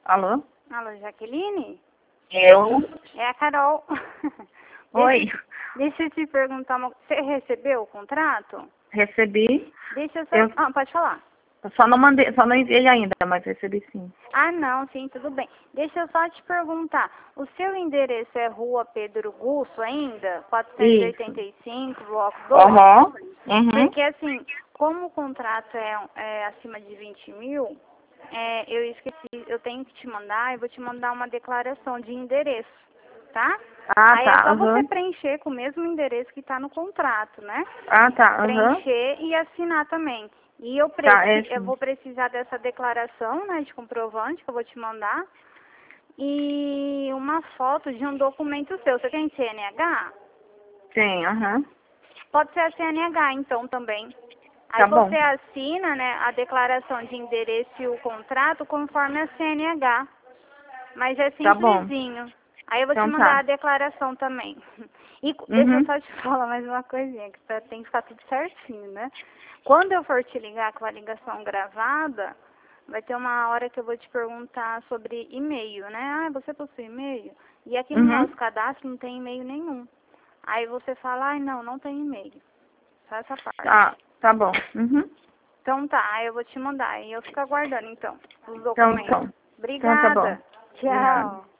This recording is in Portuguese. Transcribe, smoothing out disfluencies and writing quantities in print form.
Alô? Alô, Jaqueline? Eu? É a Carol. Oi. Deixa eu te perguntar, você recebeu o contrato? Recebi. Deixa eu só... pode falar. Eu só não enviei ainda, mas recebi sim. Ah, não, sim, tudo bem. Deixa eu só te perguntar, o seu endereço é Rua Pedro Gusso ainda? 485, bloco 2? Uhum. Porque assim, como o contrato é acima de 20 mil, eu esqueci, eu tenho que te mandar, eu vou te mandar uma declaração de endereço, tá? Ah, Aí é tá. só você Uhum. preencher com o mesmo endereço que está no contrato, né? Ah, tá. Uhum. Preencher e assinar também. E Tá, é eu sim. vou precisar dessa declaração, né, de comprovante que eu vou te mandar. E uma foto de um documento seu. Você tem CNH? Sim, aham. Pode ser a CNH, então, também. Aí Tá bom. você assina, né, a declaração de endereço e o contrato conforme a CNH. Mas é Tá bom. simplesinho. Aí eu vou te Então mandar tá. a declaração também. E deixa eu Uhum. só te falar mais uma coisinha, que tem que ficar tudo certinho, né? Quando eu for te ligar com a ligação gravada, vai ter uma hora que eu vou te perguntar sobre e-mail, né? Ah, você possui e-mail? E aqui no Uhum. nosso cadastro não tem e-mail nenhum. Aí você fala, ai não tem e-mail. Só essa parte. Tá bom. Uhum. Então tá, aí eu vou te mandar. E eu fico aguardando então os Então, documentos. então tá bom. Obrigada. De nada. Tchau.